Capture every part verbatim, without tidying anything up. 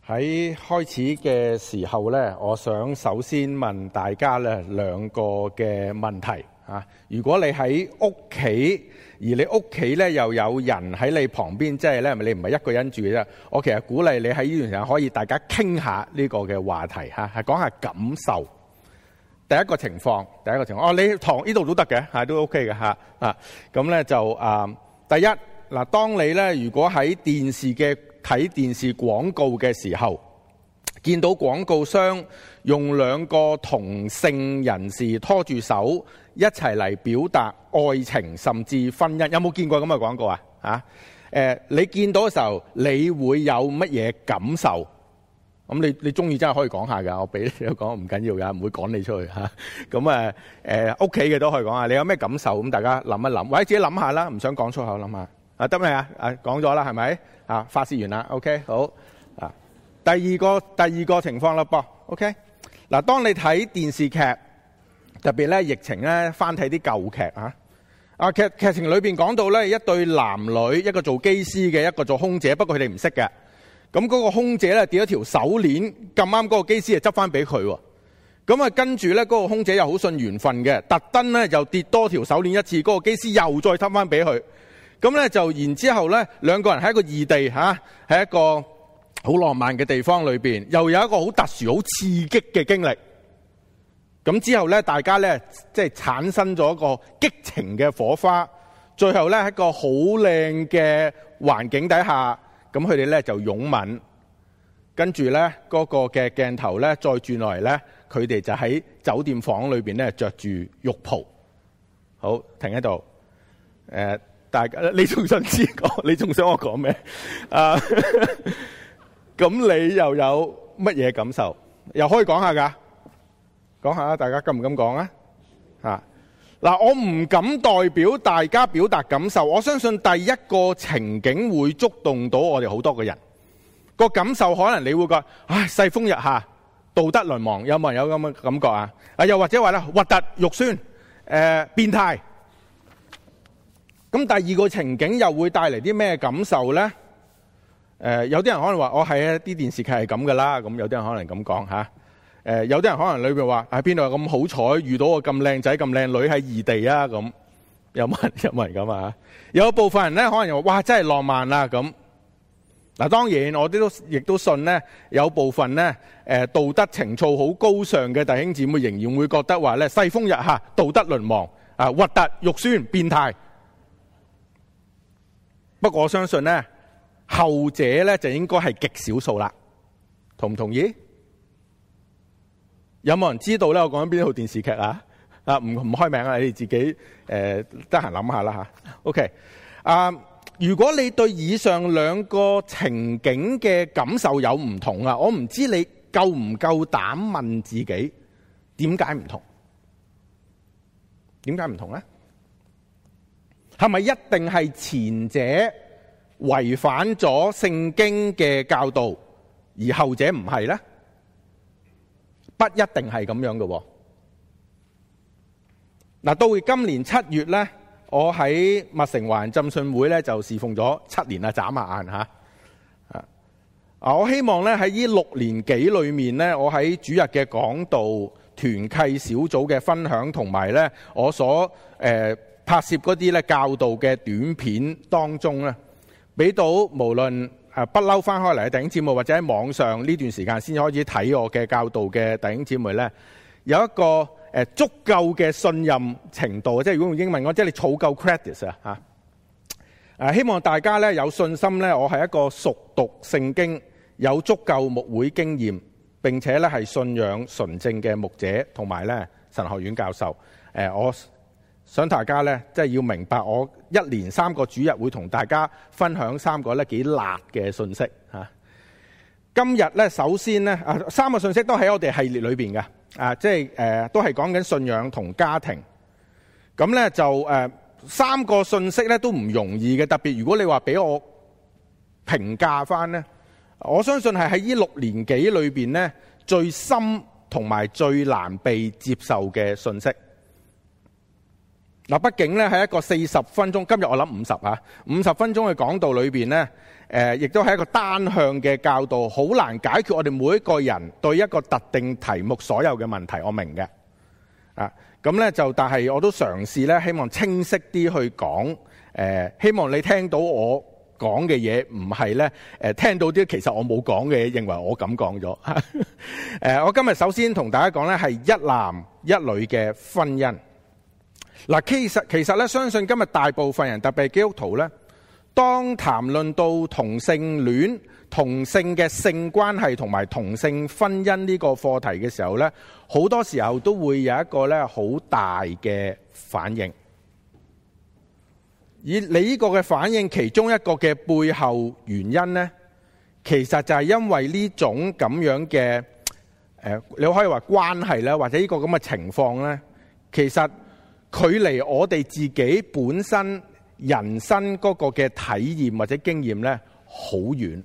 喺開始嘅時候呢，我想首先問大家呢兩個嘅問題啊。如果你喺屋企，而你屋企呢又有人喺你旁邊，即係呢你唔係一個人住嘅啫。我其實鼓勵你喺呢段時間可以大家傾下呢個嘅話題嚇，係講下感受。第一個情況，第一個情況，哦，你堂呢度都得嘅嚇，都 OK 嘅嚇啊。咁呢就啊，第一嗱，當你呢如果喺電視嘅睇電視廣告嘅時候，見到廣告商用兩個同性人士拖住手一齊嚟表達愛情甚至婚姻，有冇見過咁嘅廣告啊？啊，誒，你見到嘅時候，你會有乜嘢感受？咁你你中意真係可以講下㗎，我俾你講唔緊要㗎，唔會趕你出去嚇。咁誒誒屋企嘅都可以講下，你有咩感受？咁大家諗一諗，或者自己諗下啦，唔想講粗口諗下。啊，得未啊？啊，講咗啦，係咪？啊，發泄完啦 ，OK， 好。啊，第二個第二個情況啦噃 ，OK。嗱，當你睇電視劇，特別咧疫情咧，翻睇啲舊劇啊，啊劇劇情裏邊講到咧一對男女，一個做機師嘅，一個做空姐，不過佢哋唔識嘅。咁嗰個空姐咧跌咗條手鏈，咁啱嗰個機師就執翻俾佢喎。咁啊跟住咧嗰個空姐又好信緣分嘅，特登咧又跌多條手鏈一次，嗰個機師又再執翻俾佢。咁咧就然之後咧，兩個人喺一個異地嚇，喺一個好浪漫嘅地方裏邊，又有一個好特殊、好刺激嘅經歷。咁之後咧，大家咧即係產生咗一個激情嘅火花。最後咧喺一個好靚嘅環境底下，咁佢哋咧就擁吻。跟住咧嗰個嘅鏡頭咧再轉落嚟咧，佢哋就喺酒店房裏邊咧着住浴袍。好，停喺度。誒、呃。大家，你仲想知講？你仲想我講咩？啊，咁你又有乜嘢感受？又可以講下㗎，講下，大家敢唔敢講啊？嚇嗱，我唔敢代表大家表達感受。我相信第一個情景會觸動到我哋好多個人。個感受可能你會覺得，唉，世風日下，道德淪亡，有冇人有咁嘅感覺啊？啊，又或者話咧，核突、肉酸、誒、呃、變態。咁第二個情景又會帶嚟啲咩感受呢？誒、呃，有啲人可能話：我係啊，啲電視劇係咁噶啦。咁有啲人可能咁講嚇。誒、呃，有啲人可能裏邊話：喺邊度咁好彩遇到個咁靚仔、咁靚女喺異地啊？咁有冇人有冇人咁啊？有部分人咧，可能又話：哇，真係浪漫啊！咁嗱，當然我哋都亦都信呢，有部分呢誒道德情操好高尚嘅弟兄姊妹，仍然會覺得話咧世風日下、道德淪亡啊、核突、肉酸、變態。不過我相信咧，後者咧就應該係極少數啦，同唔同意？有冇人知道咧？我講緊邊套電視劇啊？啊，唔唔開名啊，你哋自己誒得閒諗下啦吓。OK， 啊，如果你對以上兩個情景嘅感受有唔同啊，我唔知你夠唔夠膽問自己點解唔同？點解唔同咧？係咪一定係前者違反咗聖經嘅教導，而後者唔係呢？不一定係咁樣嘅。嗱，到今年七月呢，我喺麥城華人浸信會呢就侍奉咗七年啦，眨下眼吓。啊，我希望呢喺呢六年幾裏面呢，我喺主日嘅講道、團契小組嘅分享，同埋呢我所誒。呃拍攝嗰啲咧教導嘅短片當中咧，俾到無論誒不嬲翻開嚟嘅弟兄姊妹，或者喺網上呢段時間先開始睇我嘅教導嘅弟兄姊妹咧，有一個誒足夠嘅信任程度，即係如果用英文講，即係你儲夠 credit 啊嚇。誒希望大家咧有信心咧，我係一個熟讀聖經、有足夠牧會經驗，並且咧係信仰純正嘅牧者，同埋咧神學院教授。誒我。想大家咧，即係要明白，我一連三個主日會同大家分享三個咧幾辣嘅信息嚇。今日咧，首先咧啊，三個信息都喺我哋系列裏邊嘅啊，即係誒、呃、都係講緊信仰同家庭。咁咧就誒、呃、三個信息咧都唔容易嘅，特別如果你話俾我評價翻咧，我相信係喺呢六年幾裏邊咧最深同埋最難被接受嘅信息。 嗱，畢竟咧喺一個四十分鐘，今日我諗五十啊，五十分鐘嘅講道裏邊咧，誒，亦都係一個單向嘅教導，好難解決我哋每一個人對一個特定題目所有嘅問題，我明嘅，啊，咁咧就，但係我都嘗試咧，希望清晰啲去講，誒，希望你聽到我講嘅嘢，唔係咧，誒，聽到啲其實我冇講嘅嘢，認為我咁講咗，誒，我今日首先同大家講咧係一男一女嘅婚姻。嗱，其實其實咧，相信今日大部分人，特別係基督徒咧，當談論到同性戀、同性嘅性關係同埋同性婚姻呢個課題嘅時候咧，好多時候都會有一個咧好大嘅反應。而你呢個嘅反應，其中一個嘅背後原因咧，其實就係因為呢種咁樣嘅誒，你可以話關係咧，或者呢個咁嘅情況咧，其實距離我哋自己本身人生嗰個嘅體驗或者經驗咧，好遠。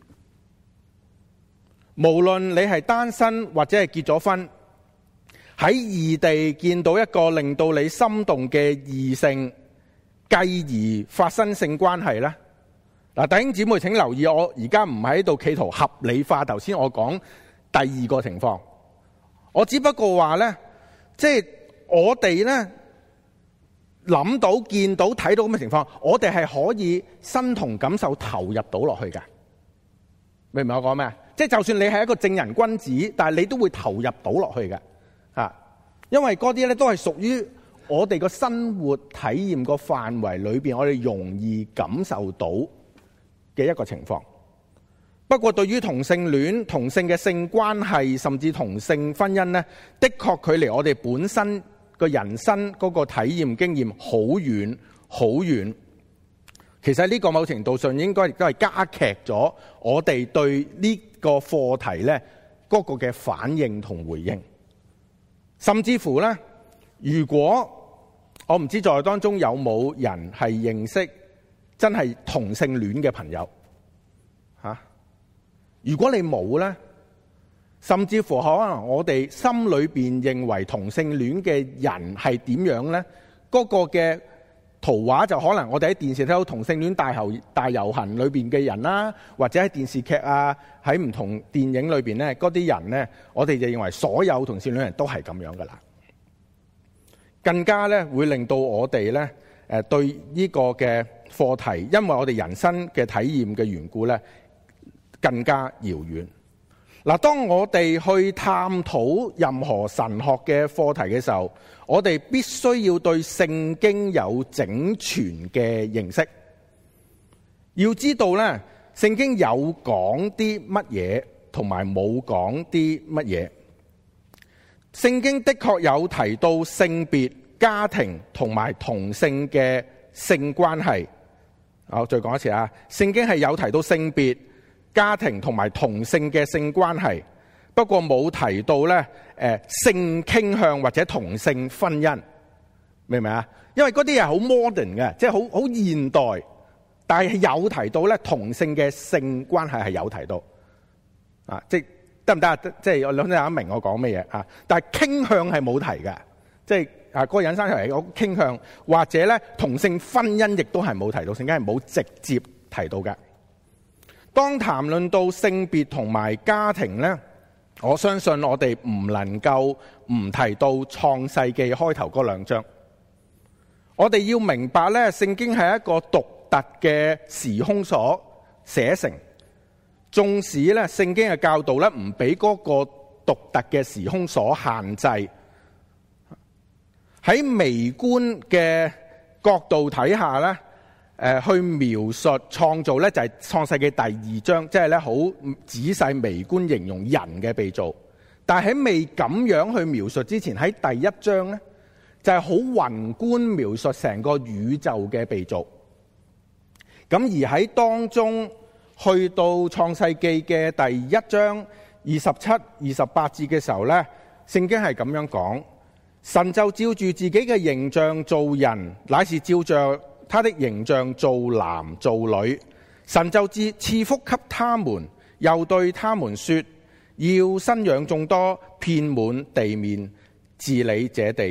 無論你係單身或者係結咗婚，喺異地見到一個令到你心動嘅異性，繼而發生性關係咧，嗱，弟兄姊妹請留意，我而家唔喺度企圖合理化頭先我講第二個情況，我只不過話咧，即係我哋咧。諗到、見到、睇到咁嘅情況，我哋係可以身同感受投入到落去嘅，明唔明我講咩啊？即係就算你係一個正人君子，但係你都會投入到落去嘅，吓，因為嗰啲咧都係屬於我哋個生活體驗個範圍裏邊，我哋容易感受到嘅一個情況。不過對於同性戀、同性嘅性關係，甚至同性婚姻咧，的確距離我哋本身個人生嗰個體驗經驗好遠好遠，其實呢個某程度上應該亦都係加劇咗我哋對呢個課題咧嗰個嘅反應同回應。甚至乎咧，如果我唔知在座當中有冇人係認識真係同性戀嘅朋友吓？如果你冇咧，甚至乎可能我哋心裏邊認為同性戀嘅人係點樣呢？嗰個嘅圖畫就可能我哋喺電視睇到同性戀大遊大遊行裏邊嘅人啦，或者喺電視劇啊，喺唔同電影裏邊呢，嗰啲人呢，我哋就認為所有同性戀人都係咁樣噶啦。更加咧會令到我哋咧誒對呢個嘅課題，因為我哋人生嘅體驗嘅緣故咧，更加遙遠。嗱，當我哋去探討任何神學嘅課題嘅時候，我哋必須要對聖經有整全嘅認識。要知道咧，聖經有講啲乜嘢，同埋冇講啲乜嘢。聖經的確有提到性別、家庭同埋同性嘅性關係。好，再講一次啊，聖經係有提到性別、家庭同埋同性嘅性關係，不過冇提到咧，誒性傾向或者同性婚姻，明唔明啊？因為嗰啲係好 modern 嘅，即係好好現代，但係有提到咧同性嘅性關係係有提到，啊，即係得唔得啊？即係我諗大家明我講咩嘢啊？但係傾向係冇提嘅，即係啊嗰個引申出嚟，我傾向或者咧同性婚姻亦都係冇提到，聖經係冇直接提到嘅。當談論到性別同埋家庭呢，我相信我哋唔能夠唔提到創世記開頭嗰兩章。我哋要明白呢，聖經係一個獨特嘅時空所寫成，縱使呢聖經嘅教導呢唔俾嗰個獨特嘅時空所限制，喺微觀嘅角度睇下呢，誒去描述創造咧，就係創世記第二章，即係咧好仔細微觀形容人嘅被造。但係喺未咁樣去描述之前，喺第一章咧就係好宏觀描述成個宇宙嘅被造。咁而喺當中去到創世記嘅第一章二十七、二十八節嘅時候咧，聖經係咁樣講：神就照住自己嘅形象造人，乃是照着他的形象造男造女，神就賜賜福給他們，又對他們說：要生養眾多，遍滿地面，治理這地，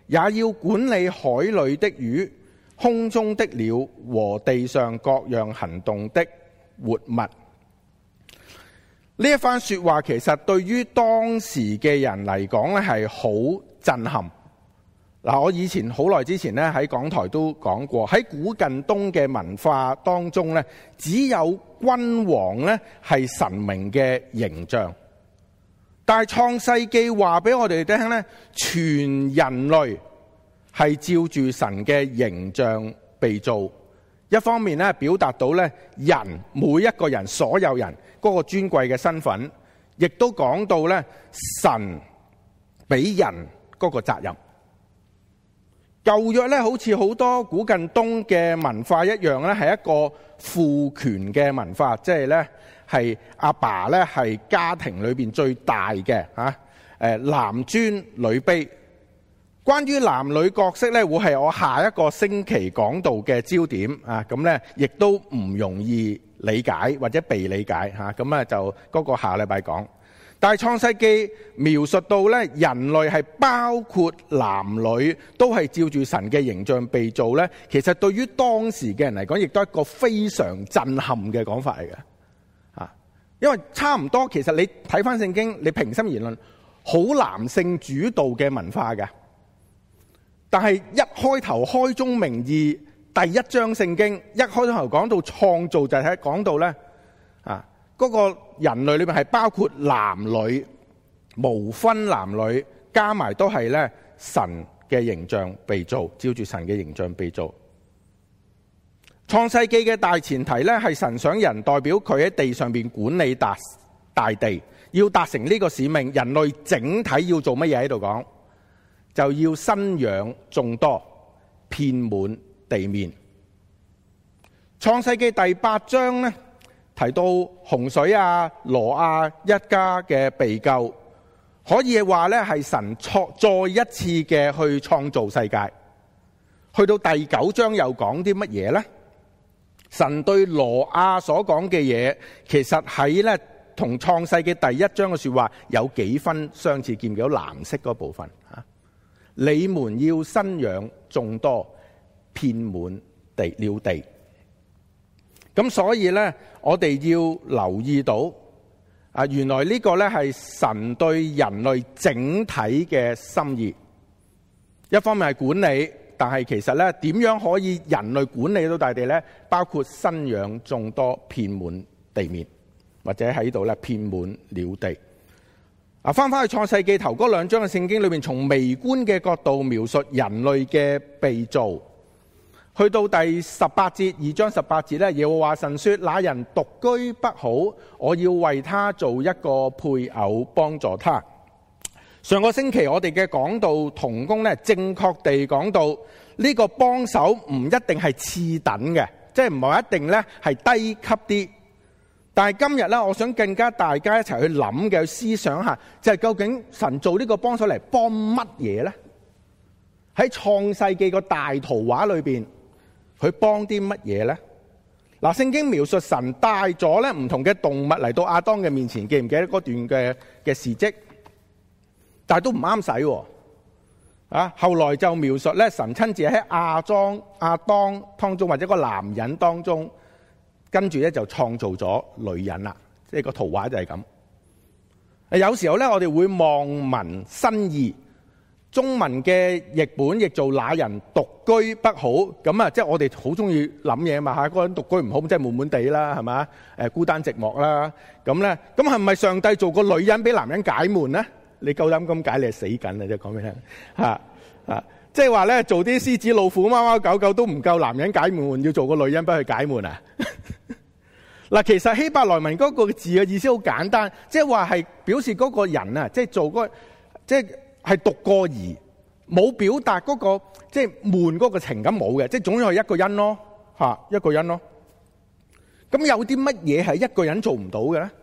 也要管理海裏的魚、空中的鳥和地上各樣行動的活物。呢一番說話其實對於當時嘅人嚟講咧係好震撼。嗱，我以前好耐之前咧喺港台都講過，喺古近東嘅文化當中咧，只有君王咧係神明嘅形象。但係創世記話俾我哋聽咧，全人類係照住神嘅形象被造。一方面咧表達到咧人每一個人所有人嗰個尊貴嘅身份，亦都講到咧神俾人嗰個責任。舊約咧好似好多古近東嘅文化一樣咧，係一個父權嘅文化，即係咧係阿爸咧係家庭裏邊最大嘅嚇，誒男尊女卑。關於男女角色咧，會係我下一個星期講到嘅焦點啊！咁咧亦都唔容易理解或者被理解嚇，咁啊就嗰個下禮拜講。但係創世記描述到咧，人類係包括男女都係照住神嘅形象被造咧，其實對於當時嘅人嚟講，亦都係一個非常震撼嘅講法嚟嘅啊！因為差唔多，其實你睇翻聖經，你平心而論，好男性主導嘅文化嘅。但係一開頭開宗明義，第一章聖經一開頭講到創造，就係講到咧啊，嗰個人類裏面係包括男女，無分男女，加埋都係咧神嘅形象被造，照住神嘅形象被造。創世記嘅大前提咧係神想人代表佢喺地上邊管理大大地，要達成呢個使命，人類整體要做乜嘢喺度講？就要生養眾多，遍滿地面。創世記第八章咧提到洪水啊、挪亞一家嘅被救，可以話咧係神創再一次嘅去創造世界。去到第九章又講啲乜嘢呢？神對挪亞所講嘅嘢，其實喺咧同創世記第一章嘅說話有幾分相似，見唔見到藍色嗰部分啊？你們要生養眾多，遍滿地了地。咁所以咧，我哋要留意到啊，原來呢個咧係神對人類整體嘅心意。一方面係管理，但係其實咧點樣可以人類管理到大地咧？包括生養眾多，遍滿地面，或者喺度咧遍滿了地。啊，翻返去創世記頭嗰兩章嘅聖經裏面，從微觀嘅角度描述人類嘅被造。去到第十八節，二章十八節咧，耶和華神說：那人獨居不好，我要為他做一個配偶，幫助他。上個星期我哋嘅講道同工咧，正確地講到呢個幫手唔一定係次等嘅，即係唔係一定咧係低級啲。但係今日咧，我想更加大家一齊去諗嘅，去思想下，就係究竟神做呢個幫手嚟幫乜嘢咧？喺創世記個大圖畫裏邊，佢幫啲乜嘢咧？嗱，聖經描述神帶咗咧唔同嘅動物嚟到亞當嘅面前，記唔記得嗰段嘅嘅事蹟？但係都唔啱使啊！後來就描述咧，神親自喺亞當亞當當中或者個男人當中。跟住咧就創造咗女人啦，即係個圖畫就係咁。有時候咧，我哋會望文生義，中文嘅譯本譯做那人獨居不好，咁啊，即係我哋好中意諗嘢嘛嚇，嗰個人獨居唔好，即係悶悶地啦，係嘛？誒，孤單寂寞啦，咁咧，咁係咪上帝做個女人俾男人解悶咧？你夠膽咁解，你係死緊啊！即係講俾你聽嚇嚇，即係話咧，做啲獅子、老虎、貓貓狗狗都唔夠男人解悶，要做個女人俾佢解悶啊！嗱，其實希伯來文嗰個字嘅意思好簡單，即係話係表示嗰個人啊，即係做嗰，即係係獨個兒，冇表達嗰個即係悶嗰個情感冇嘅，即係總係一個人咯，嚇一個人咯。咁有啲乜嘢係一個人做唔到嘅咧？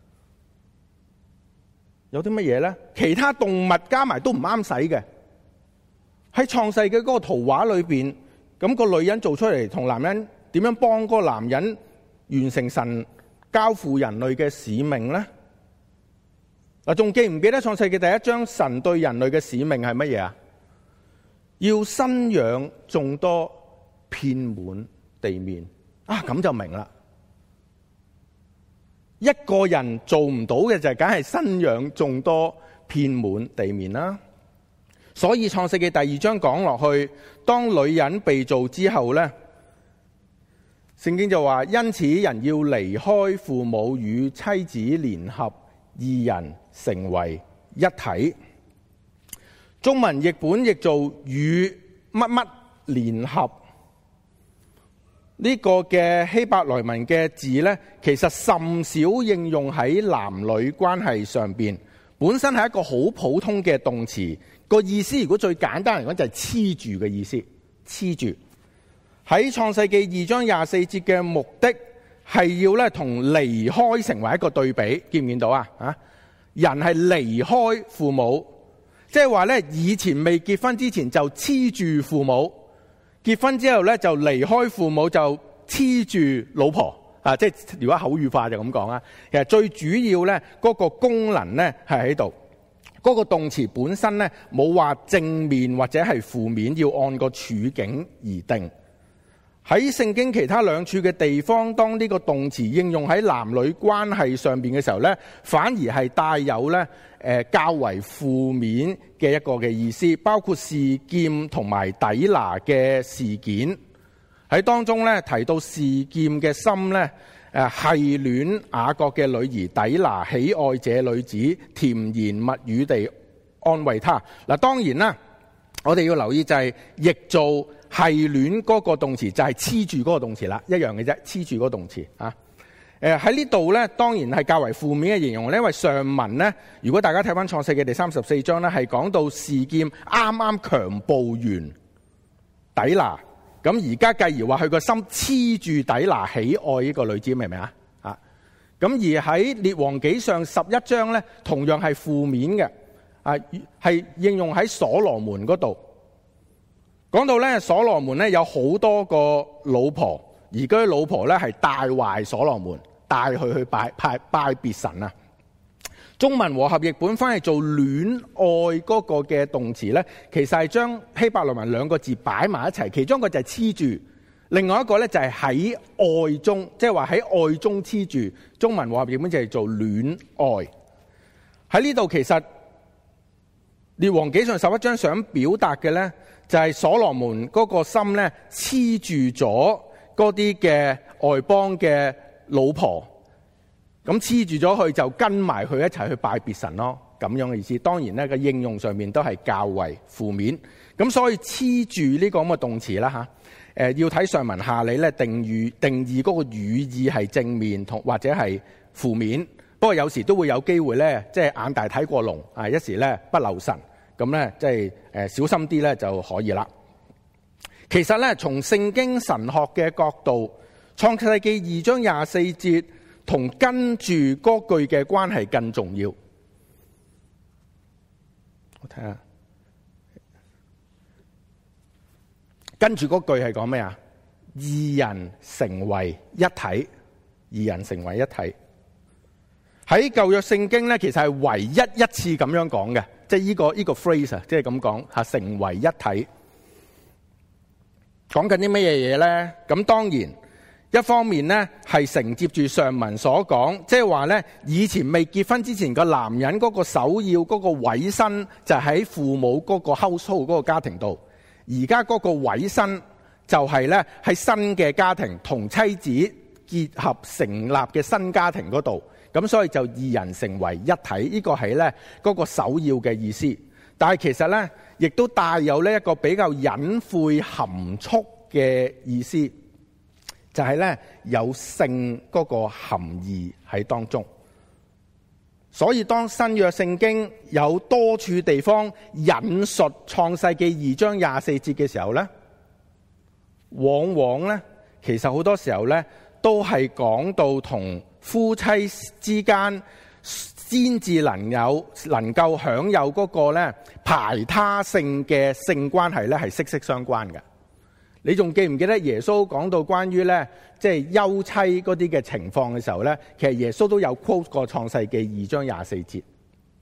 有啲乜嘢咧？其他動物加埋都唔啱使嘅。喺創世嘅嗰個圖畫裏邊，咁個女人做出嚟同男人點樣幫嗰個男人完成神交付人類嘅使命咧？嗱，仲記唔記得創世記第一章神對人類嘅使命係乜嘢啊？ 要生養眾多，遍滿地面。啊，咁就明啦。一個人做唔到嘅就係梗係生養眾多，遍滿地面啦。所以創世記第二章講落去，當女人被造之後呢，聖經就話，因此人要離開父母，與妻子聯合，二人成為一體。中文譯本譯做與乜乜聯合。呢個嘅希伯來文嘅字呢，其實甚少應用喺男女關係上邊，本身係一個好普通嘅動詞，個意思如果最簡單嚟講就係黐住嘅意思，黐住。喺創世記二章廿四節嘅目的係要咧同離開成為一個對比，見唔見到啊？啊，人係離開父母，即係話咧以前未結婚之前就黐住父母。結婚之後咧就離開父母，就黐住老婆啊！即係如果口語化就咁講啦。其實最主要咧嗰個功能咧係喺度，嗰個動詞本身咧冇話正面或者係負面，要按個處境而定。喺聖經其他兩處嘅地方，當呢個動詞應用喺男女關係上邊嘅時候咧，反而係帶有咧誒較為負面嘅一個嘅意思，包括示劍同埋底拿嘅事件。喺當中咧提到示劍嘅心咧誒係戀雅各嘅女兒底拿，喜愛這女子，甜言蜜語地安慰她。嗱，當然啦，我哋要留意就係譯做係戀嗰個動詞就係黐住嗰個動詞啦，一樣嘅啫，黐住嗰個動詞啊。誒喺呢度咧，當然係較為負面嘅形容咧，因為上文咧，如果大家睇翻創世記第三十四章咧，係講到示劍啱啱強暴完底拿，咁而家繼而話佢個心黐住底拿，喜愛呢個女子，明唔明啊？啊，咁而喺列王紀上十一章咧，同樣係負面嘅，啊係應用喺所羅門嗰度。講到咧，所羅門咧有好多個老婆，而嗰啲老婆咧係帶壞所羅門，帶佢去拜拜拜別神啊。中文和合譯本翻嚟做戀愛嗰個嘅動詞咧，其實係將希伯來文兩個字擺埋一齊，其中一個就係黐住，另外一個咧就係喺愛中，即係話喺愛中黐住。中文和合譯本就係做戀愛。喺呢度其實列王紀上十一章想表達嘅咧，就係所羅門嗰個心咧黐住咗嗰啲嘅外邦嘅老婆，咁黐住咗佢就跟埋佢一齊去拜別神咯，咁樣嘅意思。當然咧個應用上面都係較為負面，咁所以黐住呢個咁嘅動詞啦吓，誒要睇上文下理咧定義定義嗰個語意係正面同或者係負面。不過有時都會有機會咧，即係眼大睇過龍啊，一時咧不留神。咁咧，即係誒小心啲咧就可以啦。其實咧，從聖經神學嘅角度，創世記二章廿四節同跟住嗰句嘅關係更重要。我睇下，跟住嗰句係講咩啊？二人成為一體，二人成為一體。喺舊約聖經咧，其實係唯一一次咁樣講嘅。即係呢個呢個 phrase 啊，即係咁講吓，成為一體。講緊啲乜嘢嘢咧？咁當然，一方面咧係承接住上文所講，即係話咧以前未結婚之前個男人嗰個首要嗰個委身就喺父母嗰個 household 嗰個家庭度，而家嗰個委身就係咧喺新嘅家庭同妻子結合成立嘅新家庭嗰度。咁所以就二人成為一體，呢個係咧嗰個首要嘅意思。但係其實咧，亦都帶有呢一個比較隱晦含蓄嘅意思，就係咧有性嗰個含義喺當中。所以當新約聖經有多處地方引述創世記二章廿四節嘅時候咧，往往咧其實好多時候咧都係講到同夫妻之間先至能有能夠享有嗰個咧排他性嘅性關係咧係息息相關嘅。你仲記唔記得耶穌講到關於咧即係休妻嗰啲嘅情況嘅時候咧，其實耶穌都有 quote 過創世記二章廿四節。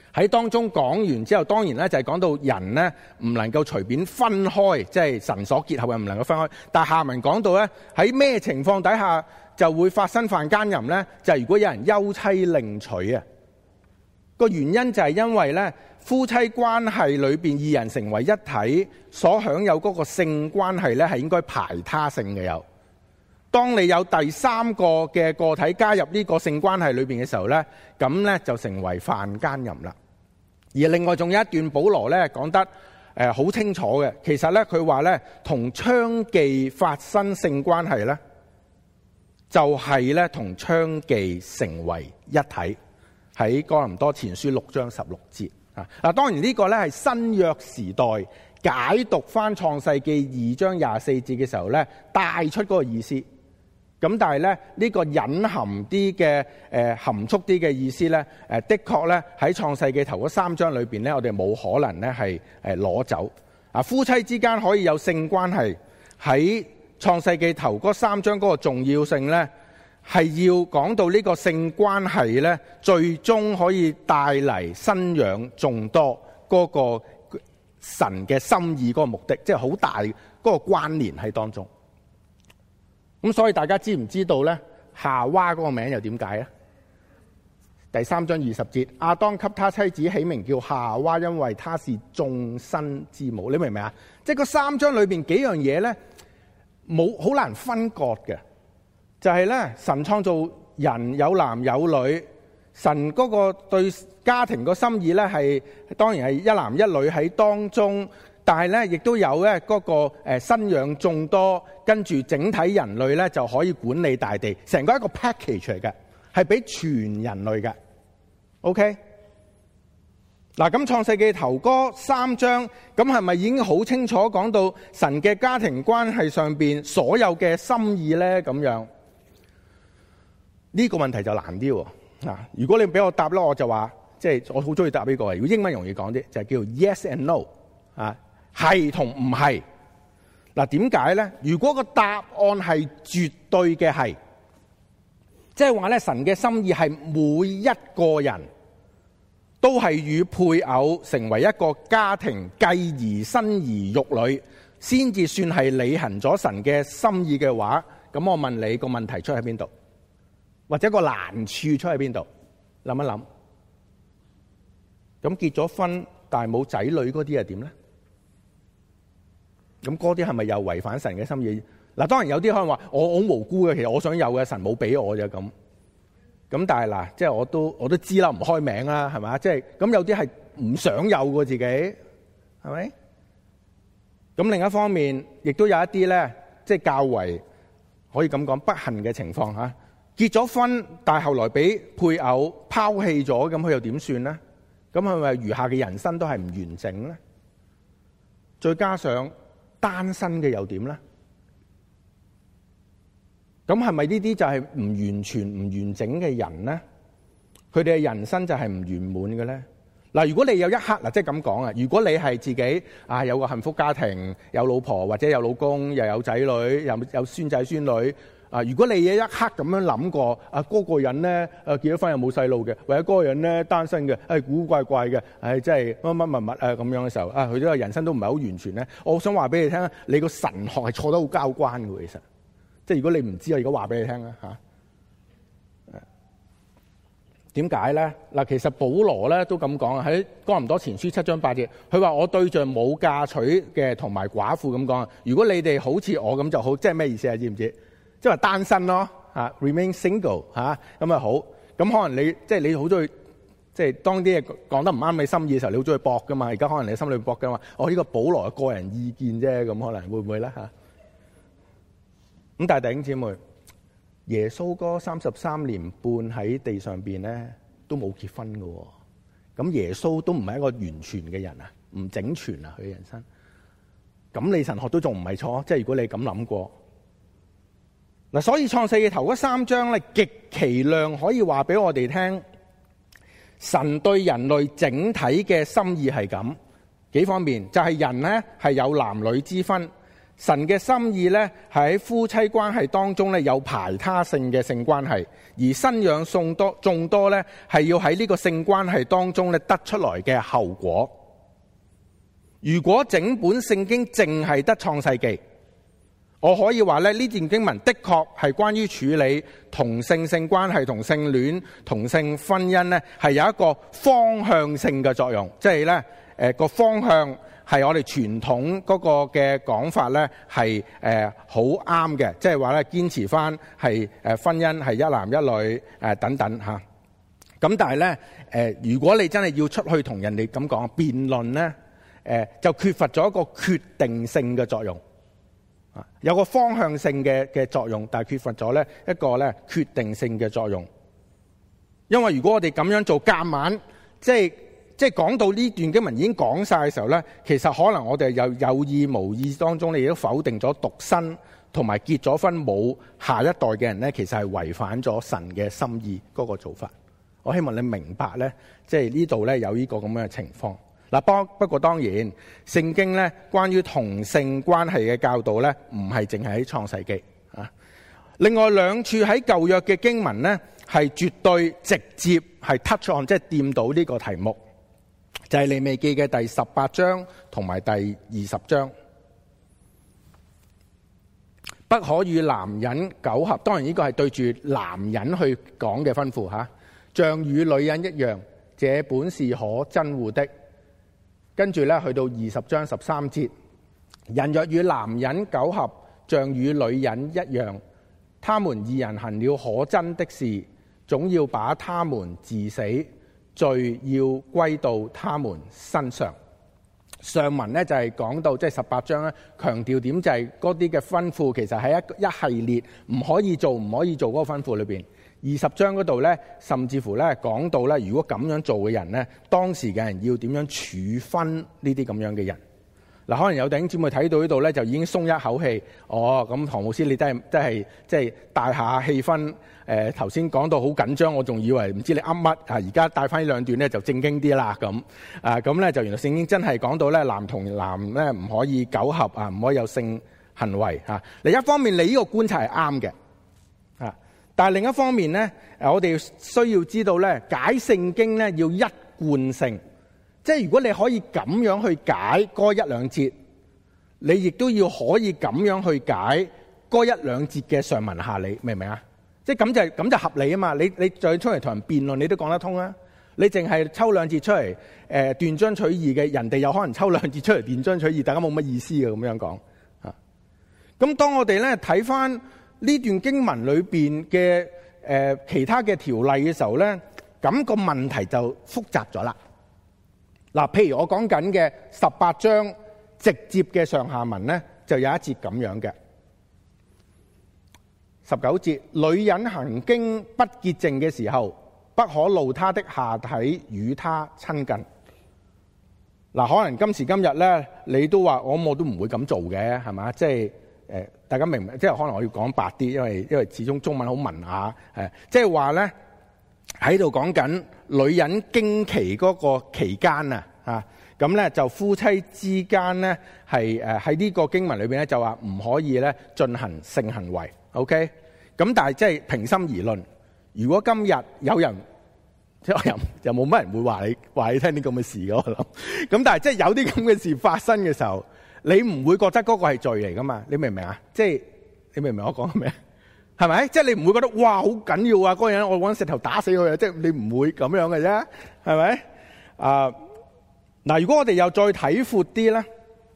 喺當中講完之後，當然咧就係講到人咧唔能夠隨便分開，即係神所結合嘅唔能夠分開。但係下文講到咧喺咩情況底下就會發生犯奸淫咧？就係如果有人休妻另娶啊，個原因就係因為咧夫妻關係裏邊二人成為一體所享有嗰個性關係咧係應該排他性嘅。有當你有第三個嘅個體加入呢個性關係裏邊嘅時候咧，咁咧就成為犯奸淫啦。而另外仲有一段保羅咧講得誒好清楚嘅，其實咧佢話咧同娼妓發生性關係咧，就係咧同娼妓成為一體。喺哥林多前書六章十六節啊。嗱，當然呢個咧係新約時代解讀翻創世記二章廿四節嘅時候咧帶出嗰個意思。咁但係咧呢個隱含啲嘅誒含蓄啲嘅意思咧誒的確咧喺創世記頭嗰三章裏邊咧，我哋冇可能咧係誒攞走啊。夫妻之間可以有性關係，喺創世記頭嗰三章嗰個重要性咧係要講到呢個性關係咧最終可以帶嚟生養眾多嗰個神嘅心意嗰個目的，即係好大嗰個關聯喺當中。咁所以大家知唔知道咧夏娃嗰個名又點解咧？第三章二十節，亞當給他妻子起名叫夏娃，因為她是眾生之母。你明唔明啊？即係個三章裏邊幾樣嘢咧，冇好難分割嘅，就係咧神創造人有男有女，神嗰個對家庭個心意咧係當然係一男一女喺當中。但係咧，亦都有咧嗰個誒生養眾多，跟住整體人類咧就可以管理大地，成個一個 package 嚟嘅，係俾全人類嘅。OK， 嗱咁創世記頭嗰三章，咁係咪已經好清楚講到神嘅家庭關係上邊所有嘅心意咧？咁樣呢個問題就難啲喎。嗱，如果你俾我答咧，我就話即係我好中意答呢個。如果英文容易講啲，就係叫 yes and no 啊。係同唔係？嗱，點解咧？如果個答案係絕對嘅係，即係話咧神嘅心意係每一個人都係與配偶成為一個家庭，繼而生兒育女，先至算係履行咗神嘅心意嘅話，咁我問你個問題出喺邊度？或者個難處出喺邊度？諗一諗。咁結咗婚但係冇仔女嗰啲係點咧？咁嗰啲係咪又違反神嘅心意？嗱，當然有啲可能話我好無辜嘅，其實我想有嘅，神冇俾我啫咁。咁但係嗱，即係我都我都知啦，唔開名啦，係咪？即係咁有啲係唔想有嘅自己，係咪？咁另一方面，亦都有一啲咧，即係較為可以咁講不幸嘅情況嚇。結咗婚，但係後來俾配偶拋棄咗，咁佢又點算咧？咁係咪餘下嘅人生都係唔完整咧？再加上單身嘅又點咧？咁係咪呢啲就係唔完全唔完整嘅人咧？佢哋嘅人生就係唔圓滿嘅咧？嗱，如果你有一刻嗱，即係咁講啊，如果你係自己啊有個幸福家庭，有老婆或者有老公，又有仔女，又有孫仔孫女啊，如果你有一刻咁樣諗過啊，嗰個人咧誒結咗婚又冇細路嘅，或者嗰個人咧單身嘅，誒古古怪怪嘅，誒即係乜乜物物啊咁樣嘅時候啊，佢呢個人生都唔係好完全咧。我想話俾你聽，你個神學係錯得好交關嘅，其實。即係如果你唔知，我而家話俾你聽啦嚇。點解咧？嗱，其實保羅咧都咁講啊，喺哥林多前書七章八節，佢話我對象冇嫁娶嘅同埋寡婦咁講啊。如果你哋好似我咁就好，即係咩意思啊？知唔知？即係話單身咯嚇 ，remain single 嚇咁啊好。咁可能你即係你好中意，即係當啲嘢講得唔啱你心意嘅時候，你好中意搏噶嘛。而家可能你心裏搏噶嘛。哦，呢個保羅嘅個人意見啫，咁可能會唔會咧嚇？咁但係弟兄姊妹，耶穌嗰三十三年半喺地上邊咧，都冇結婚噶。咁耶穌都唔係一個完全嘅人啊，唔整全啊，佢嘅人生。咁你神學都仲唔係錯？即係如果你咁諗過，嗱，所以創世記頭嗰三章咧，極其量可以話俾我哋聽，神對人類整體嘅心意係咁幾方面，就係人咧係有男女之分。 神嘅心意咧係喺夫妻關係當中咧有排他性嘅性關係，而生養眾多眾多咧係要喺呢個性關係當中咧得出來嘅後果。如果整本聖經淨係得創世記，我可以話咧呢段經文的確係關於處理同性性關係、同性戀、同性婚姻咧係有一個方向性嘅作用，即係咧誒個方向。係我哋傳統嗰個嘅講法咧，係誒好啱嘅，即係話咧堅持翻係誒婚姻係一男一女誒等等嚇。咁但係咧誒，如果你真係要出去同人哋咁講辯論咧，誒就缺乏咗一個決定性嘅作用啊，有個方向性嘅嘅作用，但係缺乏咗咧一個咧決定性嘅作用。因為如果我哋咁樣做夾硬，即係。即係講到呢段經文已經講晒嘅時候咧，其實可能我哋有有意無意當中，你亦都否定咗獨身同埋結咗婚冇下一代嘅人咧，其實係違反咗神嘅心意嗰個做法。我希望你明白咧，即係呢度咧有呢個咁樣嘅情況。嗱，不不過當然，聖經咧關於同性關係嘅教導咧，唔係淨係喺創世記啊。另外兩處喺舊約嘅經文咧，係絕對直接係 touch on， 即係掂到呢個題目。就係利未記嘅第十八章同埋第二十章，不可與男人苟合。當然呢個係對住男人去講嘅吩咐吓，像與女人一樣，這本是可憎惡的。跟住咧去到二十章十三節，人若與男人苟合，像與女人一樣，他們二人行了可憎的事，總要把他們治死。罪要歸到他們身上。上文咧就係講到即係十八章咧，強調點就係嗰啲嘅吩咐其實係一一系列唔可以做唔可以做嗰個吩咐裏邊。二十章嗰度咧，甚至乎咧講到咧，如果咁樣做嘅人咧，當時嘅人要點樣處分呢啲咁樣嘅人。嗱，可能有弟兄姊妹睇到呢度咧，就已經鬆一口氣。哦，咁唐牧師你真係真係即係帶下氣氛。誒頭先講到好緊張，我仲以為唔知你噏乜啊！而家帶翻呢兩段咧就正經啲啦咁啊，咁咧就原來聖經真係講到咧男同男咧唔可以苟合啊，唔可以有性行為嚇。另一方面，你呢個觀察係啱嘅啊，但係另一方面咧，誒我哋需要知道咧解聖經咧要一貫性，即係如果你可以咁樣去解嗰一兩節，你亦都要可以咁樣去解嗰一兩節嘅上文下理，明唔明啊？即係咁就咁就合理啊嘛！你你再出嚟同人辯論，你都講得通啊！你淨係抽兩節出嚟，誒、呃、斷章取義嘅，人哋有可能抽兩節出嚟斷章取義，大家冇乜意思嘅咁樣講啊！咁當我哋咧睇翻呢段經文裏邊嘅誒其他嘅條例嘅時候咧，咁、那個問題就複雜咗啦。嗱、啊，譬如我講緊嘅十八章直接嘅上下文咧，就有一節咁樣嘅。十九節，女人行經不潔淨嘅時候，不可露她的下體與她親近。嗱，可能今時今日咧，你都話我我都唔會咁做嘅，係嘛？即係誒，大家明唔明？即係可能我要講白啲，因為因為始終中文好文雅，誒，即係話咧喺度講緊女人經期嗰個期間啊，啊，咁咧就夫妻之間咧係誒喺呢個經文裏邊咧就話唔可以咧進行性行為。OK， 咁但係即係平心而論，如果今日有人即係又又冇乜人會話你話你聽啲咁嘅事嘅，我諗。咁但係即係有啲咁嘅事發生嘅時候，你唔會覺得嗰個係罪嚟噶嘛？你明唔明啊？即係你明唔明我講咩？係咪？即係你唔會覺得哇好緊要啊！嗰個人我揾石頭打死佢啊！即係你唔會咁樣嘅啫，係咪？啊嗱，如果我哋又再睇闊啲咧，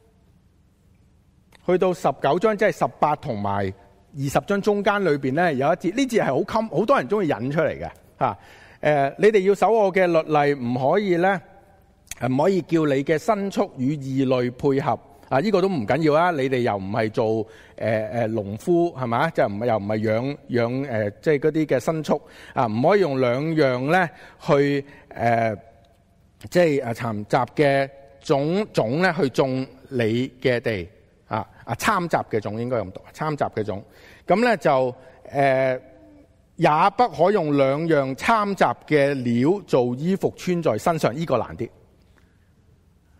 去到十九章即係十八同埋二十章中間裏邊咧，有一節，呢節係好襟，好多人中意引出嚟嘅嚇。誒、啊，你哋要守我嘅律例，唔可以咧，唔可以叫你嘅牲畜與異類配合啊！呢、這個都唔緊要啊！你哋又唔係做誒誒農夫係嘛？即係唔係又唔係養養誒，即係嗰啲嘅牲畜啊？唔可以用兩樣咧去誒、呃，即係誒摻雜嘅種種咧去種你嘅地。啊啊！摻雜嘅種應該咁讀，摻雜嘅種咁咧就誒、呃，也不可用兩樣摻雜嘅料做衣服穿在身上，呢、這個難啲。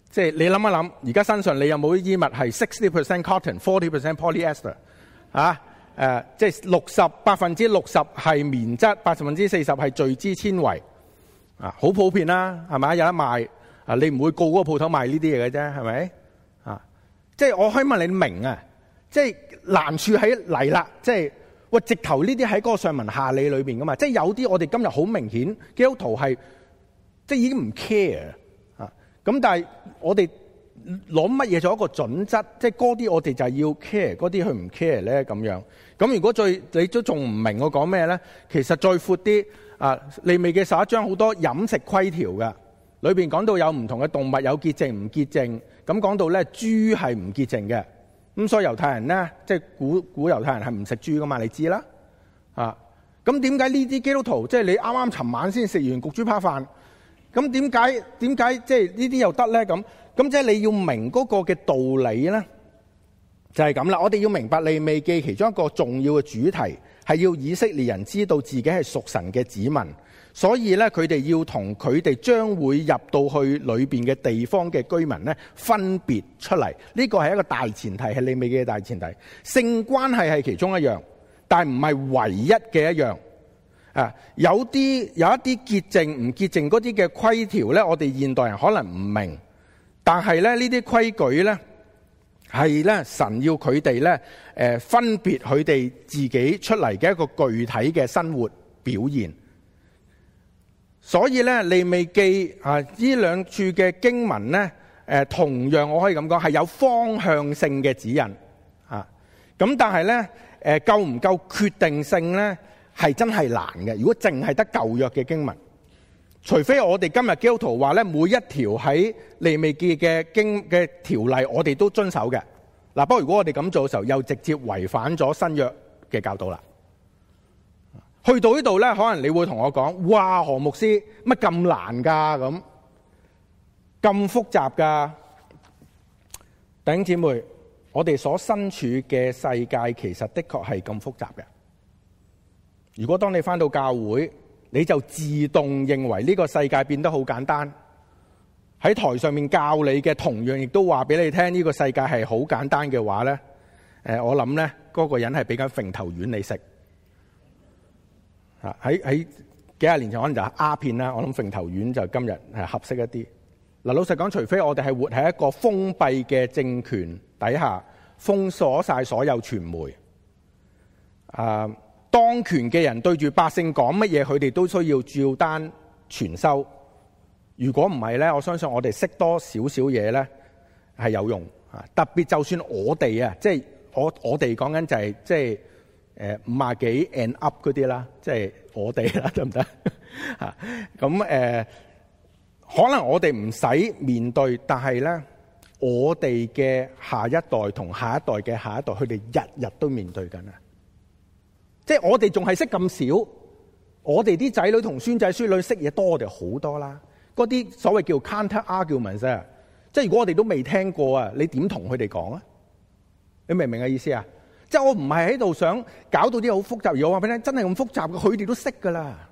即係你諗一諗，而家身上你有冇啲衣物係 sixty percent cotton、forty percent polyester 啊？誒，即係六十百分之六十係棉質，百分之四十係聚酯纖維啊，好普遍啦，係咪？有得賣啊，你唔會告嗰個鋪頭賣呢啲嘢嘅啫，係咪？啊，即係我可以問你明啊，即係難處喺嚟啦，即係喂直頭呢啲喺嗰個上文下理裏邊噶嘛，即係有啲我哋今日好明顯基督徒係即係已經唔 care 啊，咁但係我哋攞乜嘢做一個準則？即係嗰啲我哋就係要 care，嗰啲佢唔 care 咧咁樣。咁如果最你都仲唔明我講咩咧？其實再闊啲啊，利未記十一章好多飲食規條嘅，裏邊講到有唔同嘅動物有潔淨唔潔淨，咁講到咧豬係唔潔淨嘅。咁所以猶太人咧，即係古古猶太人係唔食豬噶嘛，你知啦。啊，咁點解呢啲基督徒即係你啱啱尋晚先食完焗豬扒飯？咁點解點解即係呢啲又得咧？咁咁即係你要明嗰個嘅道理咧，就係咁啦。我哋要明白利未記其中一個重要嘅主題係要以色列人知道自己係屬神嘅子民，所以咧佢哋要同佢哋將會入到去裏邊嘅地方嘅居民咧分別出嚟。呢個係一個大前提，係利未記嘅大前提。性關係係其中一樣，但係唔係唯一嘅一樣。啊，有啲有一啲潔淨唔潔淨嗰啲嘅規條咧，我哋現代人可能唔明，但係咧呢啲規矩咧係咧神要佢哋咧誒分別佢哋自己出嚟嘅一個具體嘅生活表現。所以咧利未記啊呢兩處嘅經文咧誒同樣我可以咁講係有方向性嘅指引啊，咁但係咧誒夠唔夠決定性咧？係真係難嘅。如果淨係得舊約嘅經文，除非我哋今日基督徒話咧，每一條喺利未記嘅經嘅條例，我哋都遵守嘅。嗱，不過如果我哋咁做嘅時候，又直接違反咗新約嘅教導啦。去到呢度咧，可能你會同我講：哇，何牧師乜咁難㗎？咁咁複雜㗎？弟兄姊妹，我哋所身處嘅世界其實的確係咁複雜嘅。如果當你返到教會，你就自動認為呢個世界變得好簡單，喺台上面教你嘅同樣亦都話俾你聽呢個世界係好簡單嘅話咧，誒我諗咧嗰個人係俾緊揈頭丸你食。啊喺喺幾廿年前可能就係鴉片啦，我諗揈頭丸就今日係合適一啲。嗱，老實講，除非我哋係活喺一個封閉嘅政權底下，封鎖晒所有傳媒，啊。當權嘅人對住百姓講乜嘢，佢哋都需要照單全收。如果唔係咧，我相信我哋識多少少嘢咧係有用啊！特別就算我哋啊，即係我我哋講緊就係即係誒五啊幾 and up 嗰啲啦，即係我哋啦，得唔得啊？咁誒、呃，可能我哋唔使面對，但係咧，我哋嘅下一代同下一代嘅下一代，佢哋日日都面對緊啊！即係我哋仲係識咁少，我哋啲仔女同孫仔孫女識嘢多我哋好多啦。嗰啲所謂叫 counter arguments 啊，即係如果我哋都未聽過啊，你點同佢哋講啊？你明唔明嘅意思啊？即係我唔係喺度想搞到啲好複雜，而我話俾你聽，真係咁複雜嘅，佢哋都識噶啦。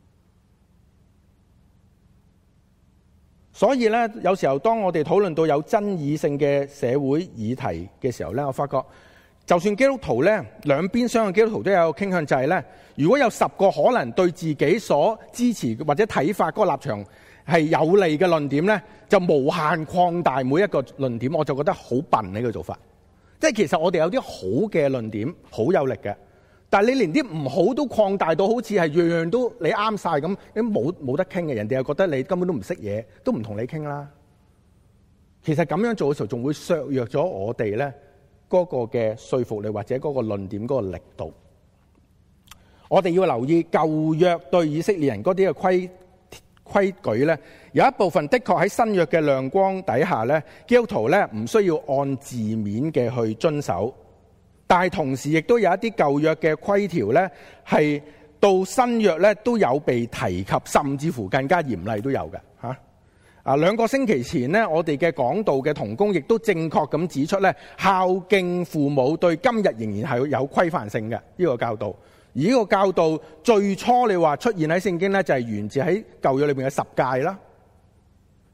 所以咧，有時候當我哋討論到有爭議性嘅社會議題嘅時候咧，我發覺。就算基督徒咧，兩邊廂嘅基督徒都有傾向，就係咧，如果有十個可能對自己所支持或者睇法嗰個立場係有利嘅論點咧，就無限擴大每一個論點，我就覺得好笨呢個做法。即係其實我哋有啲好嘅論點，好有力嘅，但係你連啲唔好都擴大到好似係樣樣都你啱晒咁，你冇冇得傾嘅，人哋又覺得你根本都唔識嘢，都唔同你傾啦。其實咁樣做嘅時候，仲會削弱咗我哋咧。嗰個嘅說服力或者嗰個論點嗰個力度，我哋要留意舊約對以色列人嗰啲嘅規規矩咧，有一部分的確喺新約嘅亮光底下咧，基督徒咧唔需要按字面嘅去遵守，但係同時亦都有一啲舊約嘅規條咧，係到新約咧都有被提及，甚至乎更加嚴厲都有嘅嚇。啊，兩個星期前呢，我哋嘅講道嘅同工亦都正確咁指出咧，孝敬父母對今日仍然係有規範性嘅呢個教導。而呢個教導最初你話出現喺聖經咧，就係源自喺舊約裏邊嘅十誡啦。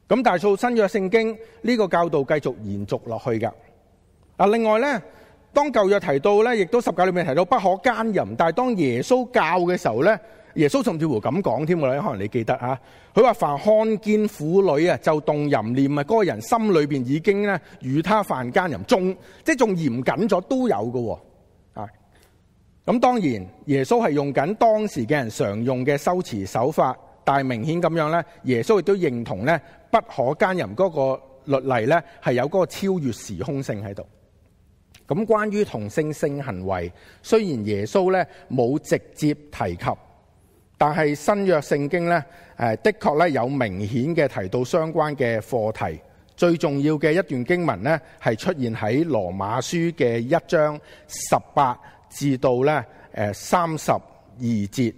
咁但係到新約聖經呢個教導繼續延續落去㗎。嗱，另外咧，當舊約提到咧，亦都十誡裏面提到不可姦淫，但係當耶穌教嘅時候咧，耶穌甚至乎咁講添喎，可能你記得啊？佢話凡看見婦女啊，就動淫念啊，嗰個人心裏邊已經咧與他犯姦淫，仲即係仲嚴謹咗都有嘅啊。咁當然耶穌係用緊當時嘅人常用嘅修辭手法，但係明顯咁樣咧，耶穌亦都認同咧不可姦淫嗰個律例咧係有嗰個超越時空性喺度。咁關於同性性行為，雖然耶穌咧冇直接提及，但係新約聖經咧誒的確咧有明顯嘅提到相關嘅課題。最重要嘅一段經文咧係出現喺羅馬書嘅一章十八至到咧誒三十二節。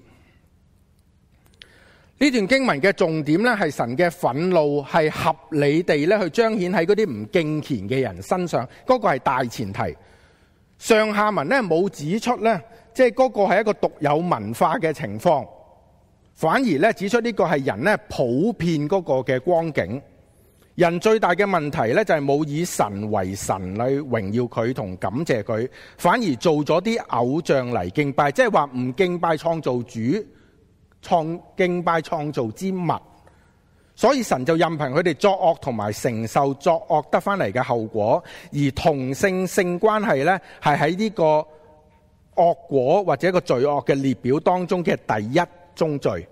呢段經文嘅重點咧係神嘅憤怒係合理地咧去彰顯喺嗰啲唔敬虔嘅人身上，嗰個係大前提。上下文咧冇指出咧，即係嗰個係一個獨有文化嘅情況，反而咧指出呢個係人咧普遍嗰個嘅光景。人最大嘅問題咧就係冇以神為神嚟榮耀佢同感謝佢，反而做咗啲偶像嚟敬拜，即係話唔敬拜創造主。創敬拜創造之物，所以神就任憑佢哋作惡同埋承受作惡得翻嚟嘅後果。而同性性關係呢，係喺呢個惡果或者一個罪惡嘅列表當中嘅第一宗罪。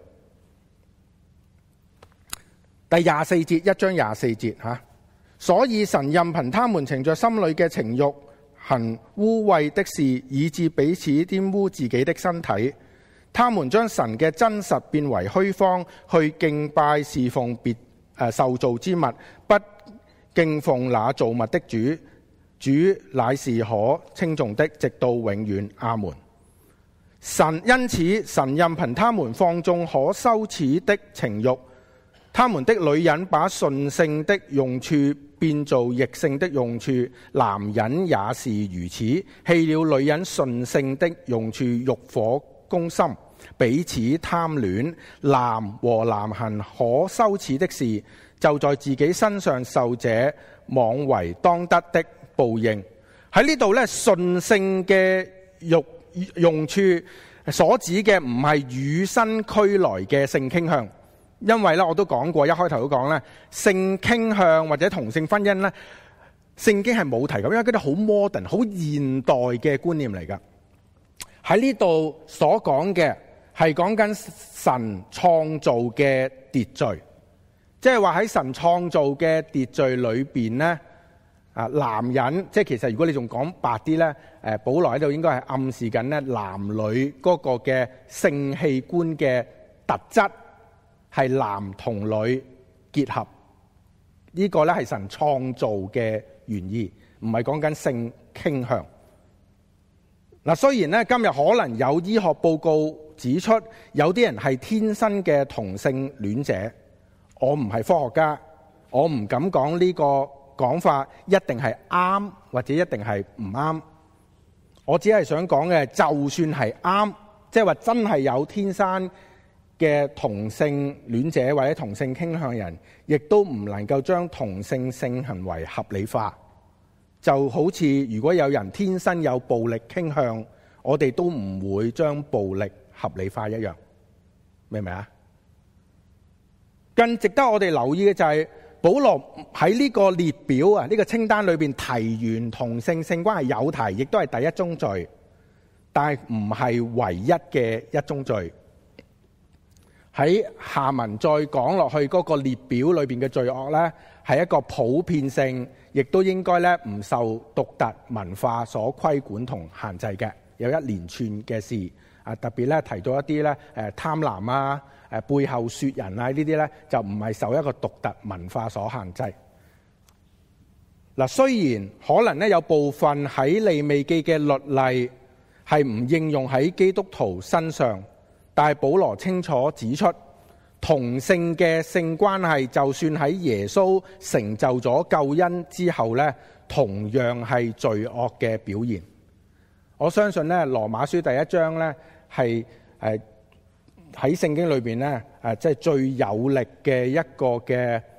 第廿四節，一章廿四節吓，所以神任憑他們乘着心裏嘅情慾行污穢的事，以致彼此玷污自己的身體。他們將神嘅真實變為虛謊，去敬拜侍奉別誒、呃、受造之物，不敬奉那造物的主。主乃是可稱頌的，直到永遠。阿門。神因此神任憑他們放縱可羞恥的情慾，他們的女人把順性的用處變做逆性的用處，男人也是如此，棄了女人順性的用處，欲火攻心，彼此貪戀，男和男行可羞恥的事，就在自己身上受這妄為當得的報應。喺呢度咧，順性嘅用用處所指嘅唔係與生俱來嘅性傾向，因為咧我都講過，一開頭都講咧，性傾向或者同性婚姻咧，聖經係冇提及，因為嗰啲好 modern、好現代嘅觀念嚟噶。喺呢度所講嘅係講緊神創造嘅秩序，即係話喺神創造嘅秩序裏邊咧，啊男人即係其實如果你仲講白啲咧，誒保羅喺度應該係暗示緊咧男女嗰個嘅性器官嘅特質係男同女結合，呢個咧係神創造嘅原意，唔係講緊性傾向。嗱，雖然咧今日可能有醫學報告指出有啲人係天生嘅同性戀者，我唔係科學家，我唔敢講呢個講法一定係啱或者一定係唔啱。我只係想講嘅，就算係啱，即係話真係有天生嘅同性戀者或者同性傾向人，亦都唔能夠將同性性行為合理化。就好似如果有人天生有暴力傾向，我哋都唔會將暴力合理化一樣，明唔明啊？更值得我哋留意嘅就係保羅喺呢個列表啊，呢個清單裏邊提完同性性關係有提，亦都係第一宗罪，但係唔係唯一嘅一宗罪。喺下文再講落去嗰個列表裏邊嘅罪惡呢，係一個普遍性，亦都應該咧唔受獨特文化所規管同限制嘅，有一連串嘅事啊，特別咧提到一啲咧誒貪婪啊、誒背後說人啊呢啲咧，就唔係受一個獨特文化所限制。嗱，雖然可能咧有部分喺利未記嘅律例係唔應用喺基督徒身上，但係保羅清楚指出，同性嘅性關係就算喺耶穌成就咗救恩之後咧，同樣係罪惡嘅表現。我相信咧，羅馬書第一章咧係誒喺聖經裏邊咧誒，即係最有力嘅一個嘅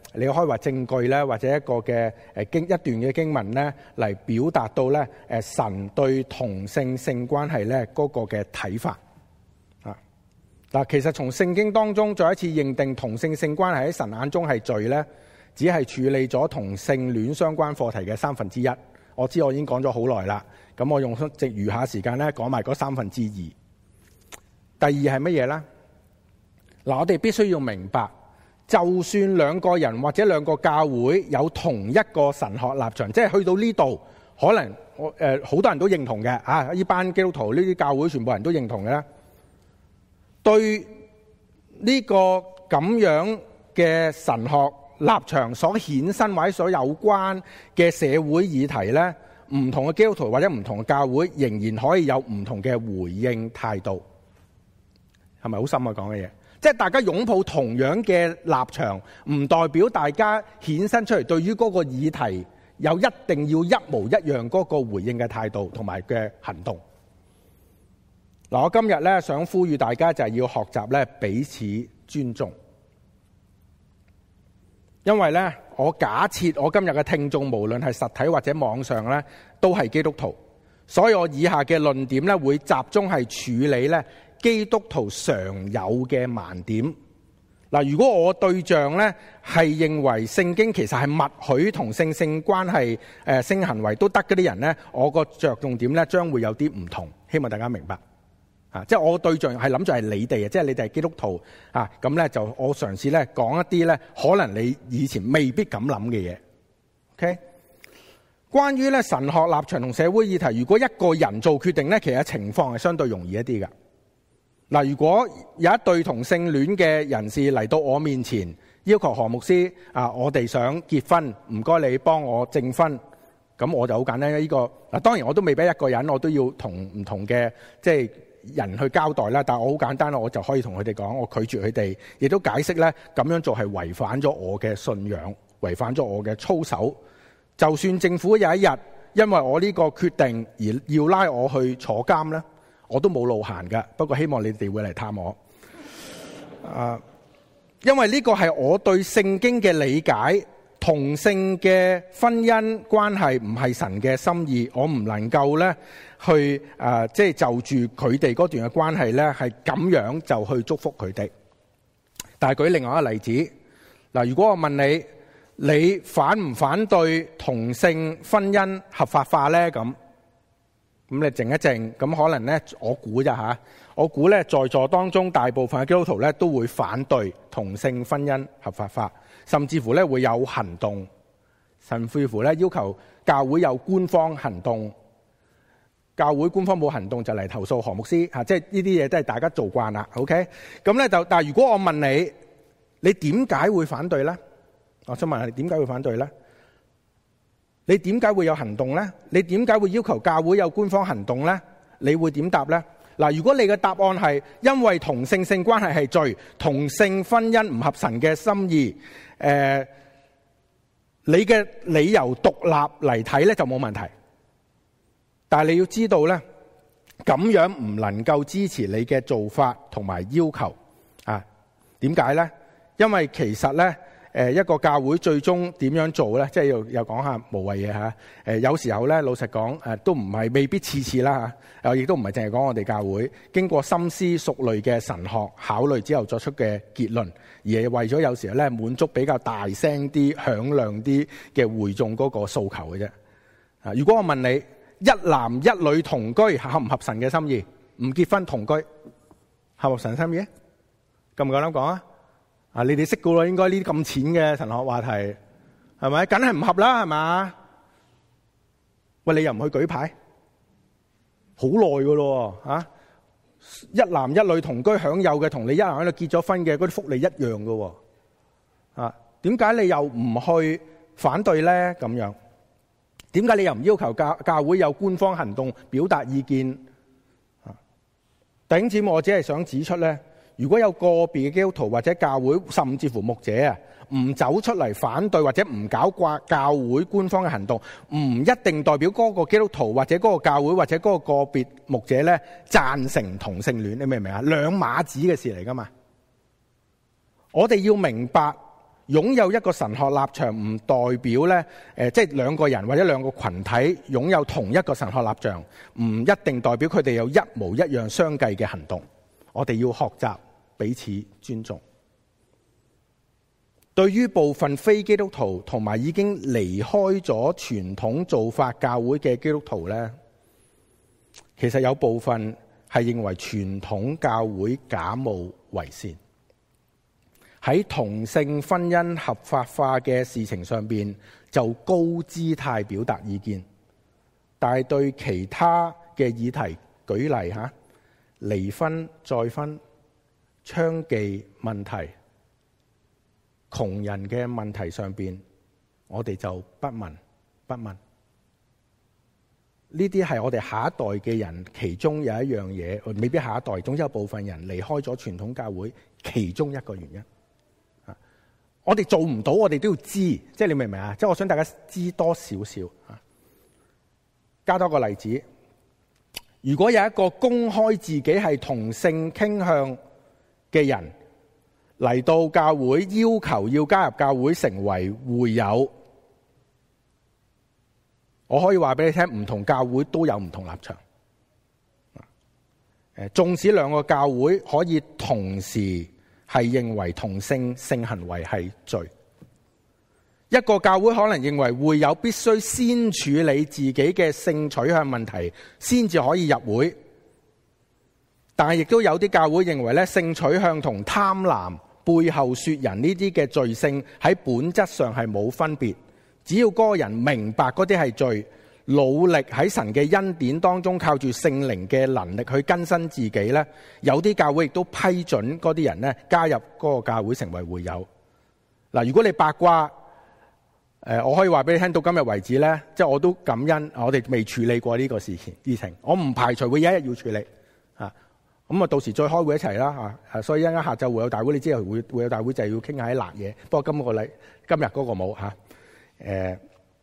你可以話證據咧，或者一個嘅誒經一段嘅經文咧，嚟表達到咧誒神對同性性關係咧嗰個嘅睇法啊。嗱，其實從聖經當中再一次認定同性性關係喺神眼中係罪咧，只係處理咗同性戀相關課題嘅三分之一。我知我已經講咗好耐啦，咁我用剩餘下時間咧講埋嗰三分之二。第二係乜嘢咧？嗱，我哋必須要明白。就算兩個人或者兩個教會有同一個神學立場，即係去到呢度，可能我誒好多人都認同嘅啊！呢班基督徒呢啲教會全部人都認同嘅咧，對呢個咁樣嘅神學立場所衍生或者所有關嘅社會議題咧，唔同嘅基督徒或者唔同嘅教會仍然可以有唔同嘅回應態度，係咪好深啊？講嘅嘢。即係大家擁抱同樣嘅立場，唔代表大家衍生出嚟對於嗰個議題有一定要一模一樣嗰個回應嘅態度同埋嘅行動。嗱，我今日咧想呼籲大家就係要學習咧彼此尊重，因為咧我假設我今日嘅聽眾無論係實體或者網上咧都係基督徒，所以我以下嘅論點咧會集中係處理咧基督徒常有嘅盲點。嗱，如果我對象咧係認為聖經其實係默許同性性關係、誒性行為都得嗰啲人咧，我個着重點咧將會有啲唔同，希望大家明白啊！即係我對象係諗住係你哋嘅，即係你哋係基督徒啊，咁咧就我嘗試咧講一啲咧可能你以前未必咁諗嘅嘢。OK， 關於咧神學立場同社會議題，如果一個人做決定咧，其實情況係相對容易一啲㗎。嗱，如果有一對同性戀嘅人士嚟到我面前，要求何牧師啊，我哋想結婚，唔該你幫我證婚，咁我就好簡單。呢個嗱，當然我都未必一個人，我都要同唔同嘅即係人去交代啦。但係我好簡單，我就可以同佢哋講，我拒絕佢哋，亦都解釋咧咁樣做係違反咗我嘅信仰，違反咗我嘅操守。就算政府有一日因為我呢個決定而要拉我去坐監咧，我都冇路行㗎，不過希望你哋會嚟探我。啊，因為呢個係我對聖經嘅理解，同性嘅婚姻關係唔係神嘅心意，我唔能夠咧去啊，即係就住佢哋嗰段嘅關係咧，係咁樣就去祝福佢哋。但係舉另外一個例子，嗱，如果我問你，你反唔反對同性婚姻合法化咧？咁咁你靜一靜，咁可能咧，我估咋吓？我估咧，在座當中大部分嘅基督徒咧，都會反對同性婚姻合法化，甚至乎咧會有行動，甚至乎咧要求教會有官方行動。教會官方冇行動就嚟投訴何牧師吓，即係呢啲嘢都係大家做慣啦。OK， 咁咧就，但係如果我問你，你點解會反對咧？我想問下你點解會反對咧？你點解會有行動呢？你點解會要求教會有官方行動呢？你會點答呢？嗱，如果你嘅答案係因為同性性關係係罪，同性婚姻唔合神嘅心意，誒、呃，你嘅理由獨立嚟睇咧就冇問題。但係你要知道咧，咁樣唔能夠支持你嘅做法同埋要求啊？點解咧？因為其實咧。誒一個教會最終點樣做咧？即係又又講下無謂嘢嚇。誒有時候咧，老實講誒都唔係未必次次啦嚇。又亦都唔係淨係講我哋教會經過深思熟慮嘅神學考慮之後作出嘅結論，而係為咗有時候咧滿足比較大聲啲、響亮啲嘅會眾嗰個訴求嘅啫。啊，如果我問你一男一女同居合唔合神嘅心意？唔結婚同居合唔合神心意？夠唔夠膽講啊？啊！你哋識噶咯，應該呢啲咁淺嘅神學話題，係咪？梗係唔合啦，係嘛？喂，你又唔去舉牌？好耐噶咯，吓！一男一女同居享有嘅，同你一男一女結咗婚嘅嗰啲福利一樣噶，啊？點解你又唔去反對咧？咁樣？點解你又唔要求教教會有官方行動表達意見？啊！弟兄姊妹，我只係想指出咧。如果有個別嘅基督徒或者教會，甚至乎牧者啊，唔走出嚟反對或者唔搞掛教會官方嘅行動，唔一定代表嗰個基督徒或者嗰個教會或者嗰個個別牧者咧贊成同性戀。你明唔明啊？兩碼子嘅事嚟噶嘛。我哋要明白， 擁有一個神學立場唔代表咧，誒，即係兩個人或者兩個群體擁有同一個神學立場，唔一定代表佢哋有一模一樣相繼嘅行動。我哋要學習彼此尊重。對於部分非基督徒同埋已經離開咗傳統做法教會嘅基督徒咧，其實有部分係認為傳統教會假冒為善，喺同性婚姻合法化嘅事情上邊就高姿態表達意見，但係對其他嘅議題，舉例吓離婚、再婚、娼妓問題、窮人嘅問題上邊，我哋就不聞不問。呢啲係我哋下一代嘅人其中有一樣嘢，未必下一代，總之有部分人離開咗傳統教會其中一個原因。啊，我哋做唔到，我哋都要知，即係你明唔明啊？即係我想大家知多少少啊。加多個例子，如果有一個公開自己係同性傾向嘅人嚟到教會，要求要加入教會成為會友，我可以話俾你聽，唔同教會都有唔同立場。誒，縱使兩個教會可以同時係認為同性性行為係罪，一個教會可能認為會友必須先處理自己嘅性取向問題，先至可以入會。但係亦都有啲教會認為咧，性取向同貪婪、背後說人呢啲嘅罪性喺本質上係冇分別。只要嗰個人明白嗰啲係罪，努力喺神嘅恩典當中靠住聖靈嘅能力去更新自己咧，有啲教會亦都批准嗰啲人咧加入嗰個教會成為會友。嗱，如果你八卦，誒，我可以話俾你聽，到今日為止咧，即係我都感恩，我哋未處理過呢個事情事情，我唔排除會有一日要處理啊。咁啊，到時再開會一齊啦嚇。所以一陣間下晝會有大會，你知道會會有大會就係要傾下啲辣嘢。不過今個禮今日嗰個冇嚇。誒，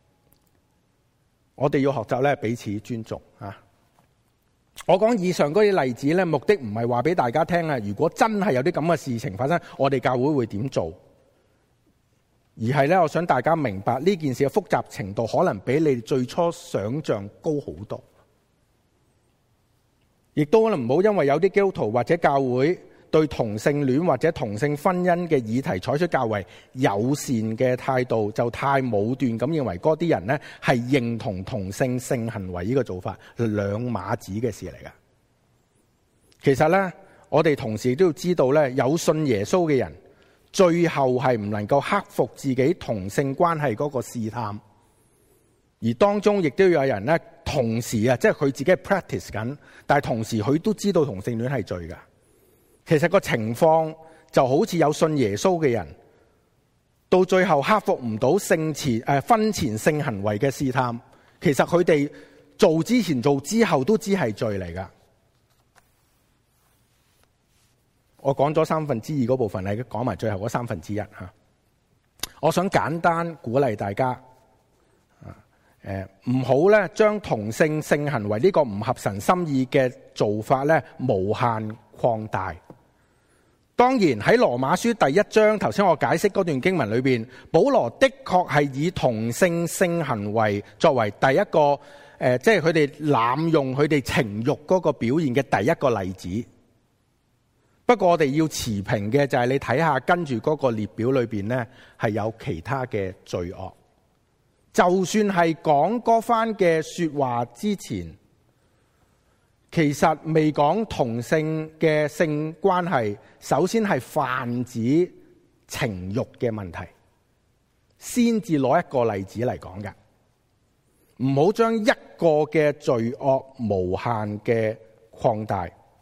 我哋要學習咧彼此尊重嚇。我講以上嗰啲例子咧，目的唔係話俾大家聽啊。如果真係有啲咁嘅事情發生，我哋教會會點做？而係咧，我想大家明白呢件事嘅複雜程度，可能比你最初想象高好多。亦都可能唔好因為有啲基督徒或者教會對同性戀或者同性婚姻嘅議題採取較為友善嘅態度，就太武斷咁認為嗰啲人呢係認同同性性行為呢個做法，兩碼子嘅事嚟噶。其實呢，我哋同時都要知道呢，有信耶穌嘅人，最後係唔能夠克服自己同性關係嗰個試探，而當中亦都有人咧，同時啊，即係佢自己係 practice 緊，但係同時佢都知道同性戀係罪噶。其實個情況就好似有信耶穌嘅人，到最後克服唔到性前誒婚前性行為嘅試探，其實佢哋做之前做之後都知係罪嚟噶。我講咗三分之二嗰部分，嚟講埋最後嗰三分之一吓。我想簡單鼓勵大家，誒唔好咧將同性性行為呢個唔合神心意嘅做法咧無限擴大。當然喺羅馬書第一章，頭先我解釋嗰段經文裏邊，保羅的確係以同性性行為作為第一個誒，即係佢哋濫用佢哋情慾嗰個表現嘅第一個例子。不過我哋要持平嘅就係你睇下跟住嗰個列表裏邊呢，係有其他嘅罪惡。就算係講嗰番嘅說話之前，其實未講同性嘅性關係，首先係泛指情慾嘅問題，先至攞一個例子嚟講嘅。唔好將一個嘅罪惡無限嘅擴大。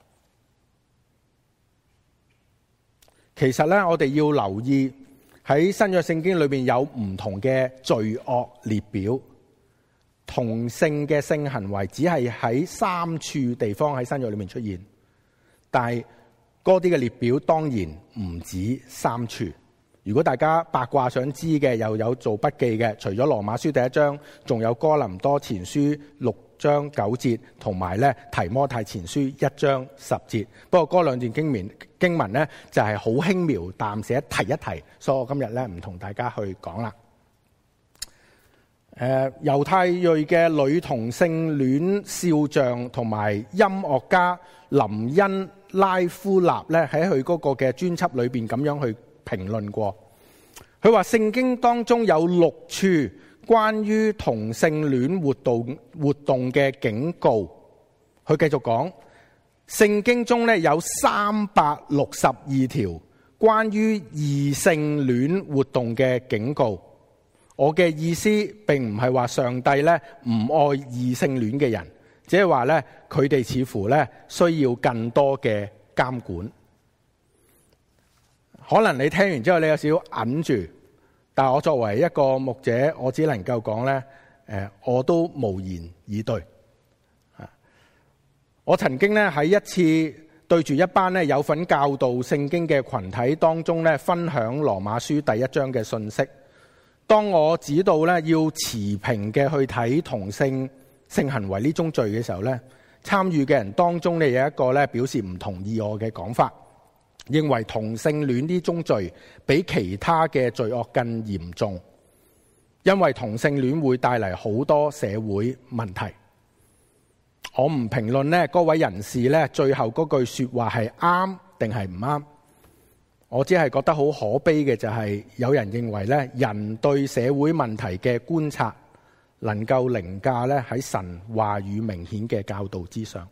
其實咧，我哋要留意喺新約聖經裏邊有唔同嘅罪惡列表，同性嘅性行為只係喺三處地方喺新約裏面出現，但係嗰啲嘅列表當然唔止三處， 如果大家八卦想知嘅，又有做筆記嘅，除咗羅馬書第一章，仲有哥林多前書六章九節，同埋咧提摩太前書一章十節。不過嗰兩段經文經文咧就係好輕描淡寫提一提，所以我今日咧唔同大家去講啦。誒、呃，猶太裔嘅女同性戀笑匠同埋音樂家林恩拉夫納咧喺佢嗰個嘅專輯裏邊咁樣去評論過，佢話聖經當中有六處關於同性戀活動活動嘅警告。佢繼續講，聖經中咧有三百六十二條關於異性戀活動嘅警告。我嘅意思並唔係話上帝咧唔愛異性戀嘅人，只係話咧佢哋似乎咧需要更多嘅監管。可能你聽完之後你有少少揞住，但係我作為一個牧者，我只能夠講咧，誒，我都無言以對。我曾經咧喺一次對住一班咧有份教導聖經嘅群體當中咧，分享羅馬書第一章嘅信息。當我指到咧要持平嘅去睇同性性行為呢種罪嘅時候咧，參與嘅人當中咧有一個咧表示唔同意我嘅講法，認為同性戀呢種罪比其他嘅罪惡更嚴重，因為同性戀會帶嚟好多社會問題。我唔評論咧嗰位人士咧最後嗰句說話係啱定係唔啱。我只係覺得好可悲嘅就係有人認為咧，人對社會問題嘅觀察能夠凌駕咧喺神話語明顯嘅教導之上。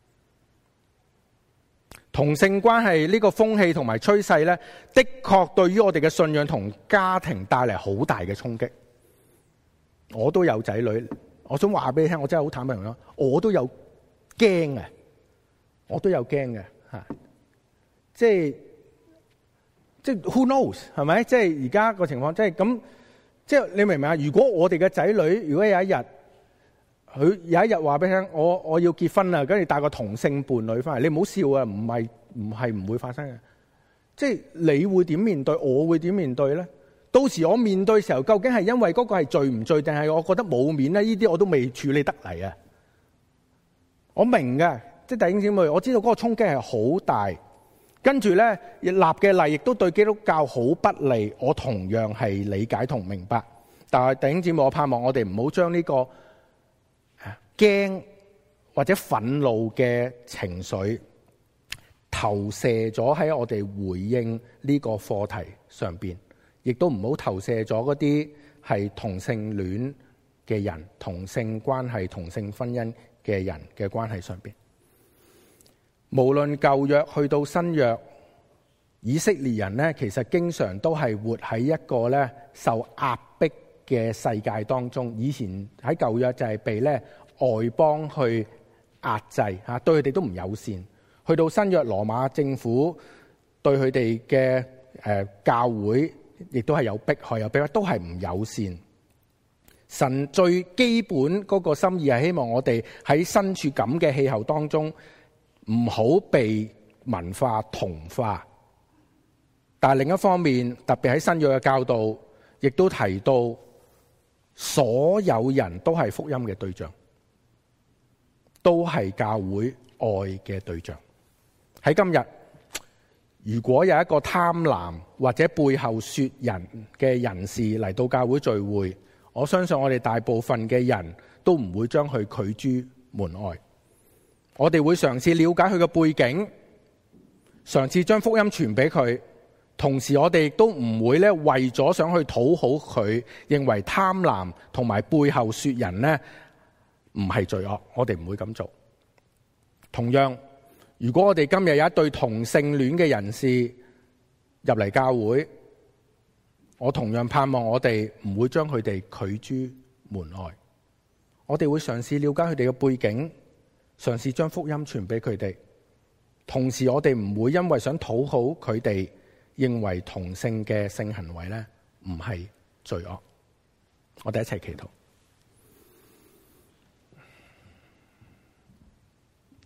同性關係呢個風氣同埋趨勢咧，的確對於我哋嘅信仰同家庭帶嚟好大嘅衝擊。我都有仔女，我想話俾你聽，我真係好坦白講，我都有驚嘅，我都有驚嘅吓，即係。即係 who knows 係咪？即係而家個情況，即係咁，即係你明唔明啊？如果我哋嘅仔女，如果有一日佢有一日話俾你聽，我我要結婚啦，跟住帶個同性伴侶翻嚟，你唔好笑啊！唔係唔係唔會發生嘅。即係你會點面對？我會點面對咧？到時我面對嘅時候，究竟係因為嗰個係罪唔罪，定係我覺得冇面咧？呢啲我都未處理得嚟啊！我明嘅，即係弟兄姊妹，我知道嗰個衝擊係好大。跟住咧，立嘅例亦都對基督教好不利，我同樣係理解同明白。但係弟兄姊妹，我盼望我哋唔好將呢個驚或者憤怒嘅情緒投射咗喺我哋回應呢個課題上邊，亦都唔好投射咗嗰啲係同性戀嘅人、同性關係、同性婚姻嘅人嘅關係上邊。無論舊約去到新約，以色列人咧，其實經常都係活喺一個咧受壓迫嘅世界當中。以前喺舊約就係被咧外邦去壓制嚇，對佢哋都唔友善。去到新約，羅馬政府對佢哋嘅誒教會，亦都係有迫害，有逼迫，都係唔友善。神最基本嗰個心意係希望我哋喺身處咁嘅氣候當中，唔好被文化同化，但係另一方面，特別喺新約嘅教導，亦都提到所有人都係福音嘅對象，都係教會愛嘅對象。喺今日，如果有一個貪婪或者背後說人嘅人士嚟到教會聚會，我相信我哋大部分嘅人都唔會將佢拒諸門外。我哋會嘗試了解佢嘅背景，嘗試將福音傳俾佢，同時我哋亦都唔會咧為咗想去討好佢，認為貪婪同埋背後說人呢唔係罪惡，我哋唔會咁做。同樣，如果我哋今日有一對同性戀嘅人士入嚟教會，我同樣盼望我哋唔會將佢哋拒諸門外，我哋會嘗試了解佢哋嘅背景，嘗試將福音傳俾佢哋，同時我哋唔會因為想討好佢哋，認為同性嘅性行為咧唔係罪惡。我哋一齊祈禱。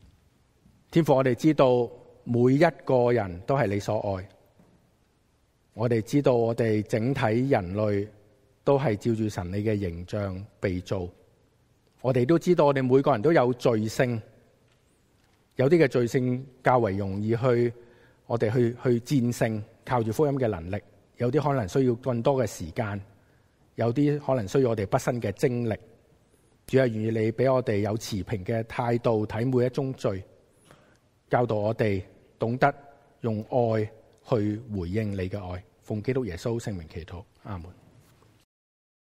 天父，我哋知道每一個人都係你所愛， 我哋知道我哋整體人類都係照住神你嘅形象被造。我哋都知道我哋每個人都有罪性，有啲嘅罪性較為容易去我哋去去戰勝，靠住福音嘅能力。有啲可能需要更多嘅時間，有啲可能需要我哋畢生嘅精力。主啊，願意你俾我哋有持平嘅態度睇每一宗罪，教導我哋懂得用愛去回應你嘅愛。奉基督耶穌聖名祈禱，阿門。